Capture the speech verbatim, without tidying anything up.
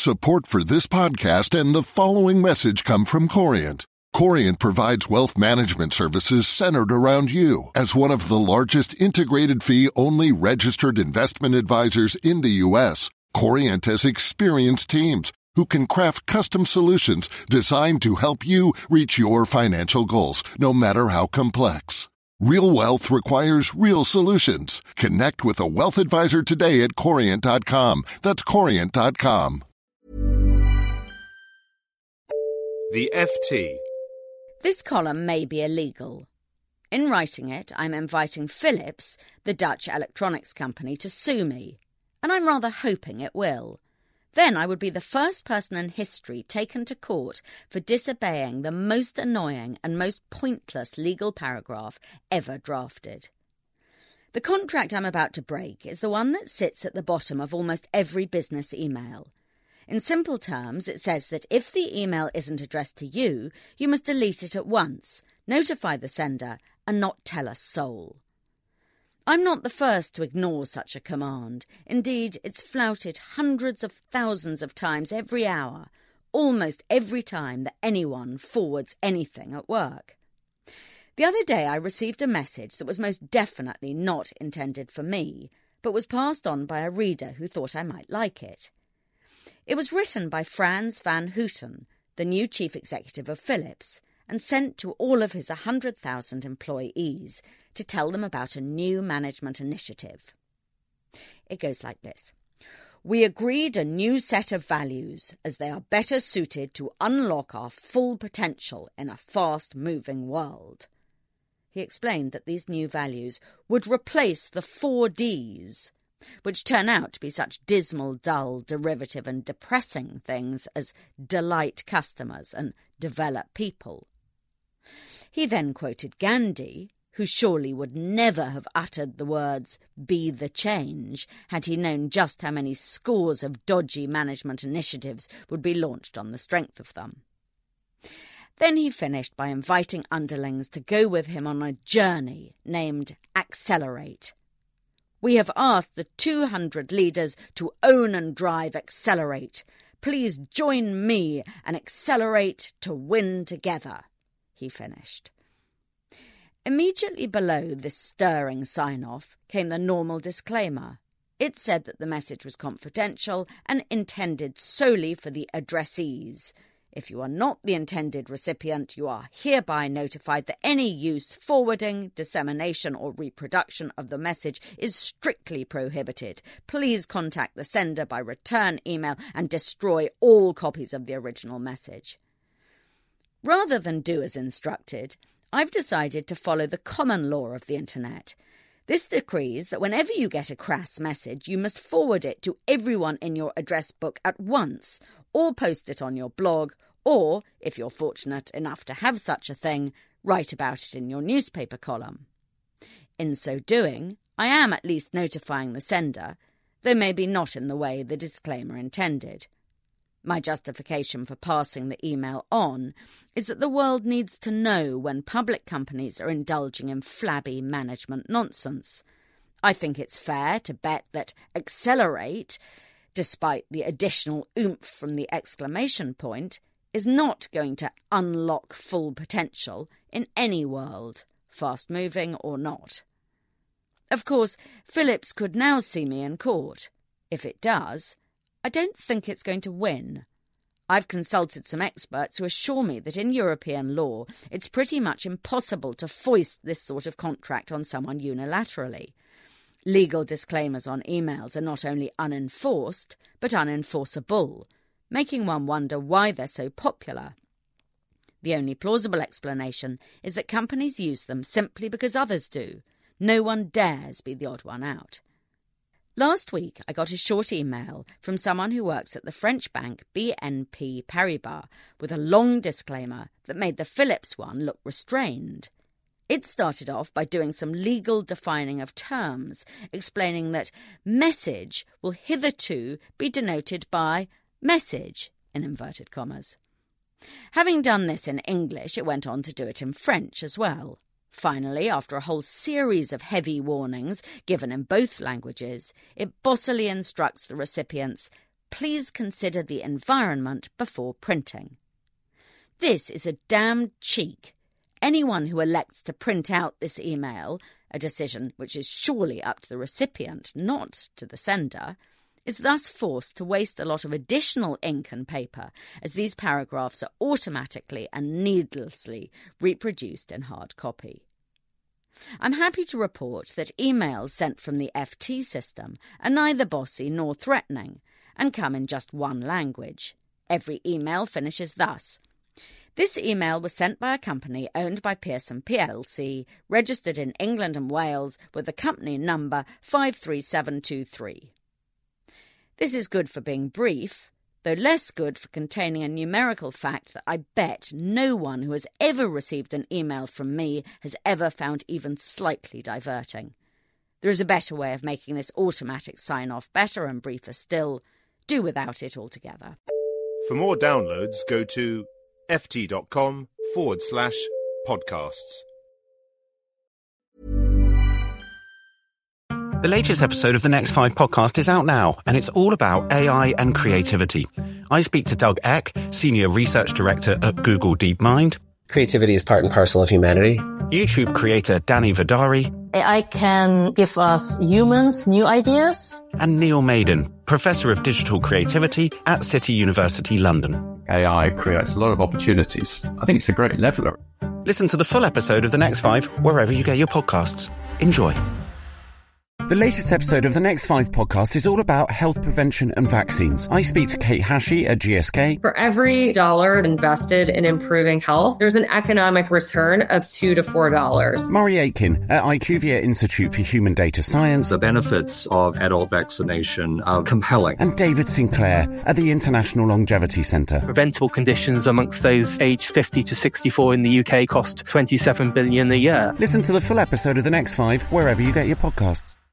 Support for this podcast and the following message come from Corient. Corient provides wealth management services centered around you. As one of the largest integrated fee-only registered investment advisors in the U S, Corient has experienced teams who can craft custom solutions designed to help you reach your financial goals, no matter how complex. Real wealth requires real solutions. Connect with a wealth advisor today at corient dot com. That's corient dot com. The F T. This column may be illegal. In writing it, I'm inviting Philips, the Dutch electronics company, to sue me, and I'm rather hoping it will. Then I would be the first person in history taken to court for disobeying the most annoying and most pointless legal paragraph ever drafted. The contract I'm about to break is the one that sits at the bottom of almost every business email. In simple terms, it says that if the email isn't addressed to you, you must delete it at once, notify the sender, and not tell a soul. I'm not the first to ignore such a command. Indeed, it's flouted hundreds of thousands of times every hour, almost every time that anyone forwards anything at work. The other day I received a message that was most definitely not intended for me, but was passed on by a reader who thought I might like it. It was written by Frans van Houten, the new chief executive of Philips, and sent to all of his one hundred thousand employees to tell them about a new management initiative. It goes like this. We agreed a new set of values as they are better suited to unlock our full potential in a fast-moving world. He explained that these new values would replace the four Ds, which turn out to be such dismal, dull, derivative and depressing things as delight customers and develop people. He then quoted Gandhi, who surely would never have uttered the words, be the change, had he known just how many scores of dodgy management initiatives would be launched on the strength of them. Then he finished by inviting underlings to go with him on a journey named Accelerate. We have asked the two hundred leaders to own and drive Accelerate. Please join me and accelerate to win together, he finished. Immediately below this stirring sign-off came the normal disclaimer. It said that the message was confidential and intended solely for the addressees. If you are not the intended recipient, you are hereby notified that any use, forwarding, dissemination or reproduction of the message is strictly prohibited. Please contact the sender by return email and destroy all copies of the original message. Rather than do as instructed, I've decided to follow the common law of the Internet. This decrees that whenever you get a crass message, you must forward it to everyone in your address book at once, or post it on your blog, or, if you're fortunate enough to have such a thing, write about it in your newspaper column. In so doing, I am at least notifying the sender, though maybe not in the way the disclaimer intended. My justification for passing the email on is that the world needs to know when public companies are indulging in flabby management nonsense. I think it's fair to bet that Accelerate, despite the additional oomph from the exclamation point, is not going to unlock full potential in any world, fast-moving or not. Of course, Philips could now see me in court. If it does, I don't think it's going to win. I've consulted some experts who assure me that in European law it's pretty much impossible to foist this sort of contract on someone unilaterally. Legal disclaimers on emails are not only unenforced, but unenforceable, making one wonder why they're so popular. The only plausible explanation is that companies use them simply because others do. No one dares be the odd one out. Last week, I got a short email from someone who works at the French bank B N P Paribas with a long disclaimer that made the Philips one look restrained. It started off by doing some legal defining of terms, explaining that message will hitherto be denoted by message, in inverted commas. Having done this in English, it went on to do it in French as well. Finally, after a whole series of heavy warnings given in both languages, it bossily instructs the recipients, please consider the environment before printing. This is a damned cheek. Anyone who elects to print out this email, a decision which is surely up to the recipient, not to the sender, is thus forced to waste a lot of additional ink and paper, as these paragraphs are automatically and needlessly reproduced in hard copy. I'm happy to report that emails sent from the F T system are neither bossy nor threatening, and come in just one language. Every email finishes thus: "This email was sent by a company owned by Pearson P L C, registered in England and Wales with the company number five three seven two three. This is good for being brief, though less good for containing a numerical fact that I bet no one who has ever received an email from me has ever found even slightly diverting. There is a better way of making this automatic sign-off better and briefer still. Do without it altogether." For more downloads, go to ft.com forward slash podcasts. The latest episode of the Next Five podcast is out now, and it's all about A I and creativity. I speak to Doug Eck, Senior Research Director at Google DeepMind. Creativity is part and parcel of humanity. YouTube creator Danny Vidari. A I can give us humans new ideas. And Neil Maiden, Professor of Digital Creativity at City University London. A I creates a lot of opportunities. I think it's a great leveler. Listen to the full episode of The Next Five wherever you get your podcasts. Enjoy. The latest episode of the Next Five podcast is all about health prevention and vaccines. I speak to Kate Hashi at G S K. For every dollar invested in improving health, there's an economic return of two to four dollars. Murray Aitken at IQVIA Institute for Human Data Science. The benefits of adult vaccination are compelling. And David Sinclair at the International Longevity Centre. Preventable conditions amongst those aged fifty to sixty-four in the U K cost twenty-seven billion dollars a year. Listen to the full episode of the Next Five wherever you get your podcasts.